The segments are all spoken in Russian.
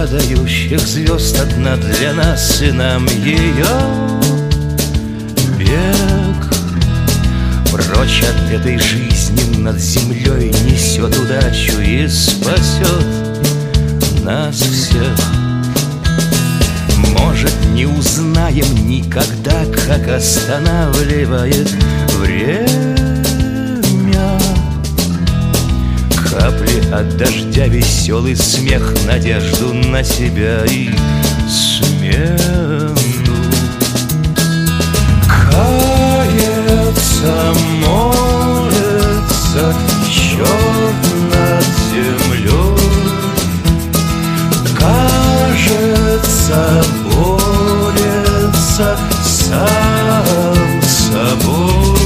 падающих звезд одна для нас, и нам ее бег. Прочь от этой жизни над землей несет удачу и спасет нас всех. Может, не узнаем никогда, как останавливает время. Капли от дождя, веселый смех, надежду на себя и смену. Кается, молится черт над землей. Кажется, борется сам с собой.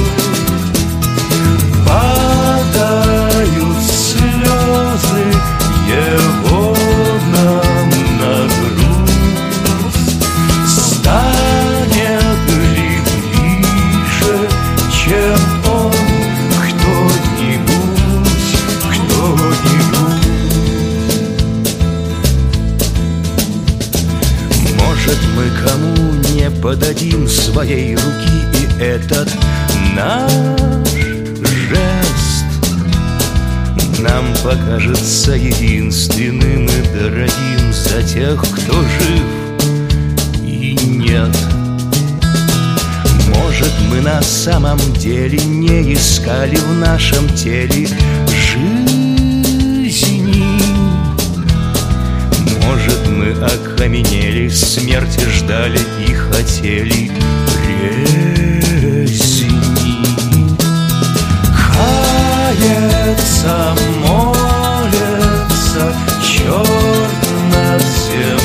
Падают слезы его нам на грудь. Станет ли ближе, чем он, кто-нибудь? Может, мы кому не подадим своей руки, и этот наш жест нам покажется единственным и дорогим за тех, кто жив и нет. Может, мы на самом деле не искали в нашем теле жизни. Может, мы окаменели, смерти ждали и хотели резни. Кается, молится черт над землей.